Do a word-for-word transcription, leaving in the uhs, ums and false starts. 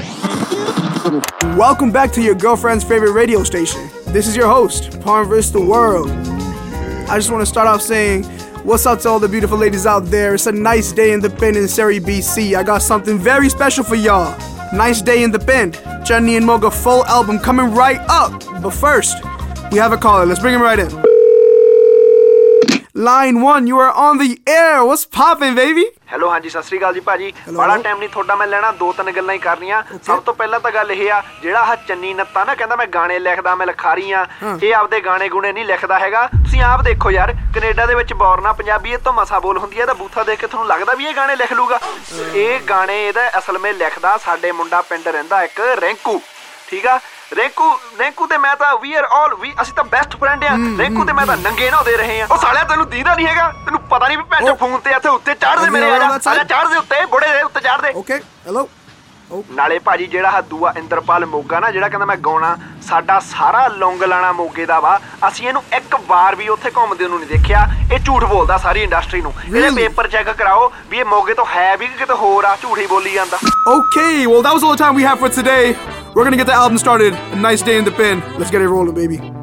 Welcome back to your girlfriend's favorite radio station. This is your host, Palm Vista World. I just want to start off saying, what's up to all the beautiful ladies out there? It's a nice day in the pen in Surrey, B C. I got something very special for y'all. Nice day in the pen. Chutney and Moga full album coming right up. But first, we have a caller. Let's bring him right in. Line one, you are on the air. What's poppin', baby? Hello ਹਾਂਜੀ ਸਤਿ ਸ੍ਰੀ ਅਕਾਲ ਜੀ ਭਾਜੀ ਬੜਾ time ਨਹੀਂ ਤੁਹਾਡਾ ਮੈਂ ਲੈਣਾ ਦੋ ਤਿੰਨ ਗੱਲਾਂ ਹੀ ਕਰਨੀਆਂ ਸਭ ਤੋਂ ਪਹਿਲਾਂ ਤਾਂ ਗੱਲ ਇਹ ਆ ਜਿਹੜਾ ਆਹ ਚੰਨੀ ਨੱਤਾ ਨਾ ਕਹਿੰਦਾ ਮੈਂ ਗਾਣੇ ਲਿਖਦਾ ਮੈਂ ਲਿਖਾਰੀ ਆ ਇਹ ਆਪਦੇ ਗਾਣੇ ਗੁਣੇ ਨਹੀਂ ਲਿਖਦਾ ਹੈਗਾ ਤੁਸੀਂ ਆਪ ਦੇਖੋ ਯਾਰ ਕੈਨੇਡਾ ਦੇ ਵਿੱਚ ਬੋਰਨਾ ਪੰਜਾਬੀ ਇਹ ਤੋਂ ਮਸਾ ਬੋਲ ਹੁੰਦੀ ਹੈ ਤਾਂ ਬੂਥਾ ਦੇਖ ਕੇ ਤੁਹਾਨੂੰ ਲੱਗਦਾ ਵੀ ਇਹ ਗਾਣੇ ਲਿਖ ਲੂਗਾ ਇਹ ਗਾਣੇ ਇਹਦਾ ਅਸਲ ਵਿੱਚ ਲਿਖਦਾ ਸਾਡੇ ਮੁੰਡਾ ਪਿੰਡ ਰਹਿੰਦਾ ਇੱਕ ਰਿੰਕੂ ਠੀਕ ਆ ਰਿੰਕੂ ਰਿੰਕੂ ਤੇ ਮੈਂ ਤਾਂ ਵੀ ਆਰ ਆਲ ਵੀ ਅਸੀਂ ਤਾਂ ਬੈਸਟ ਫਰੈਂਡ ਆ ਰਿੰਕੂ ਤੇ ਮੈਂ ਤਾਂ ਨੰਗੇ ਨਹਾਉਂਦੇ ਰਹੇ ਆ ਉਹ ਸਾਲਿਆ ਤੈਨੂੰ ਦੀਦਾ ਨਹੀਂ ਹੈਗਾ ਤੈਨੂੰ ਪਤਾ ਨਹੀਂ ਵੀ ਭੈਣ ਫੋਨ ਤੇ ਇੱਥੇ ਉੱਤੇ ਚੜ੍ਹਦੇ ਮੇਰੇ ਆ ਜਾ ਚੜ੍ਹਦੇ ਉੱਤੇ ਬੁੜੇ ਦੇ ਉੱਤੇ ਚੜ੍ਹਦੇ ਓਕੇ ਹੈਲੋ ਨਾਲੇ ਭਾਜੀ ਜਿਹੜਾ ਹਾ ਦੂਆ ਇੰਦਰਪਾਲ ਮੋਗਾ ਨਾ ਜਿਹੜਾ ਕਹਿੰਦਾ ਮੈਂ ਗਾਉਣਾ ਸਾਡਾ ਸਾਰਾ ਲੌਂਗ ਲਾਣਾ ਮੋਗੇ ਦਾ ਵਾ ਅਸੀਂ ਇਹਨੂੰ ਇੱਕ ਵਾਰ ਵੀ ਉੱਥੇ ਘੁੰਮਦੇ ਨੂੰ ਨਹੀਂ ਦੇਖਿਆ ਇਹ ਝੂਠ ਬੋਲਦਾ ਸਾਰੀ ਇੰਡਸਟਰੀ ਨੂੰ ਇਹਦੇ ਪੇਪਰ ਚੈੱਕ ਕਰਾਓ ਵੀ ਇਹ ਮੋਗੇ ਤੋਂ ਹੈ ਵੀ ਕਿਤੇ ਹੋਰ ਆ ਝੂਠ ਹੀ ਬੋਲੀ ਜਾਂਦਾ Okay, well that was all the time we have for today. We're gonna get the album started. A nice day in the pen. Let's get it rolling, baby.